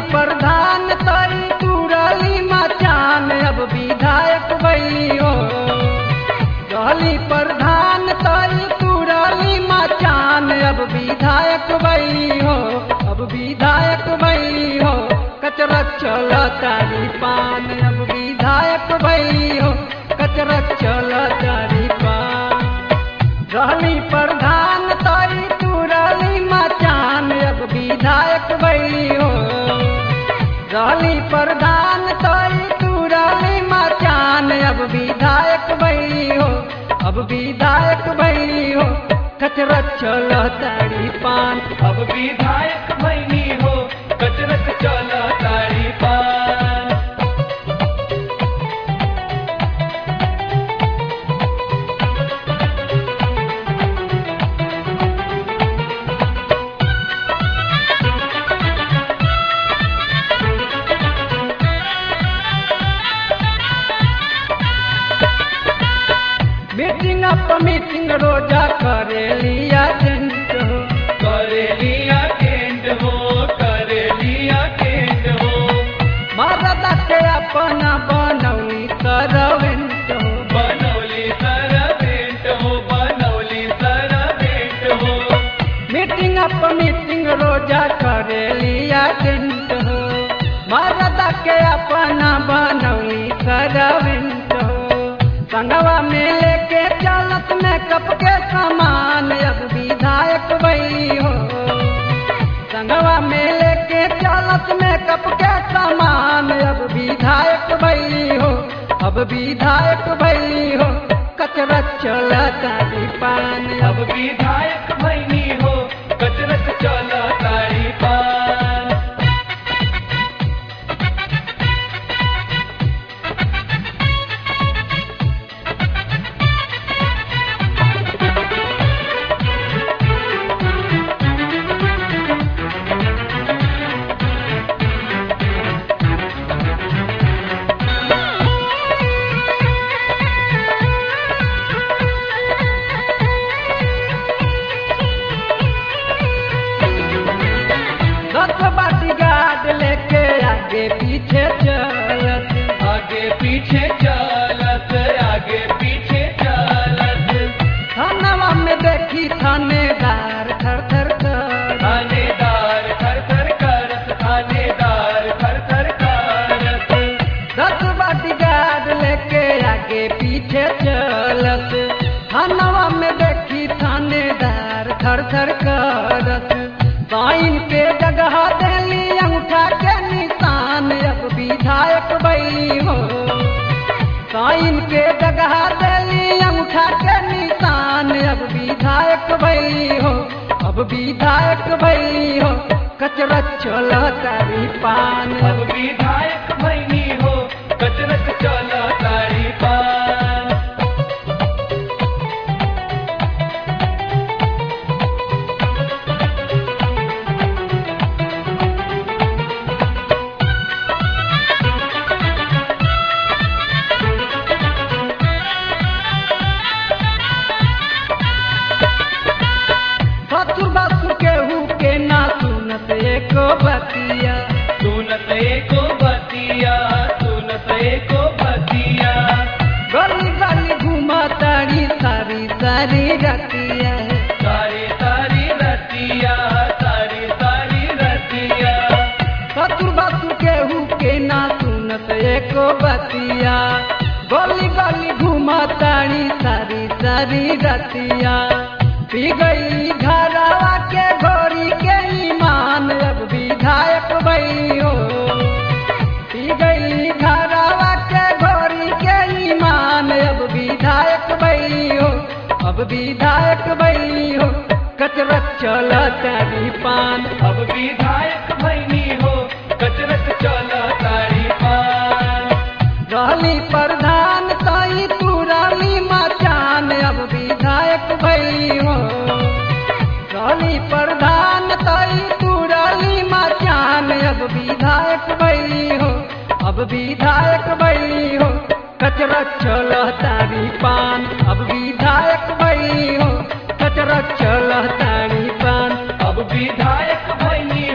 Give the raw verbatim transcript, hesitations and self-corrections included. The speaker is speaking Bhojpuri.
प्रधान तई तुरली मचान अब विधायक भैली हो। रहली प्रधान तई तुरली मचान अब विधायक भैली हो। अब विधायक भैली हो कचरा चल तारी पान अब विधायक भैली हो कचरा चल तारी पान। रहली प्रधान तई तुरली मचान अब विधायक भैली हो। रहली प्रधान तई तुरली मचान अब विधायक भैली हो। अब विधायक भैली हो कचरा चल तारी पान अब विधायक भैली हो कचरत चल तारी पान। मीटिंग अप मीटिंग रोजा करेली अटेंड हो। करेली अटेंड हो करेली अटेंड हो। मरद के अपना बनौली सरवेंट हो। बनौली सरवेंट हो बनौली सरवेंट हो। मीटिंग अप मीटिंग रोजा करेली अटेंड हो। मरद के अपना बनौली सरवेंट हो। संगवा में लेके चलत मेकअप के सामान अब विधायक भैली हो। संगवा में लेके चलत मेकअप के सामान अब विधायक भैली हो। अब विधायक भैली हो कचरा चल तारी पान अब विधायक भैली हो कचरत चल तारी पान। बॉडीगार्ड लेके आगे पीछे चलत आगे पीछे चलत आगे पीछे चलत। थानवा में देखी थानेदार थर थर कर थानेदार थर थर करत थानेदार थर थर करत। दस बॉडीगार्ड लेके आगे पीछे चलत थानवा में देखी थानेदार थर थर करत। साइन के जगह देली अंगूठा के निशान अब विधायक भैली हो। साइन के जगह देली अंगूठा के निशान अब विधायक भैली हो। अब विधायक भैली हो कचरा चल तारी पान अब विधायक भैली हो कचरत चल तारी पान। एको बतिया सुनत एको बतिया सुनत एको बतिया। गली गली घुमा तारी सारी सारी रतिया सारी सारी रतिया सारी सारी रतिया। ससुर बसुर केहू के ना सुनत एको बतिया। गली गली घुमा तारी सारी सारी रतिया। पी गई घरवा के घोरी के ईमान अब विधायक भैली हो। पी गई घरवा के घोरी के ईमान अब विधायक भैली हो। अब विधायक भैली हो कचरा चल तारी पान अब विधायक भैली हो कचरत चल तारी पान। रहली प्रधान तई तुरली मचान अब विधायक भैली हो। रहली प्रधान तई तुरली मचान अब विधायक भैली हो। अब विधायक भैली हो कचरा चल तारी पान अब विधायक भैली हो कचरा चल तारी पान अब विधायक भैली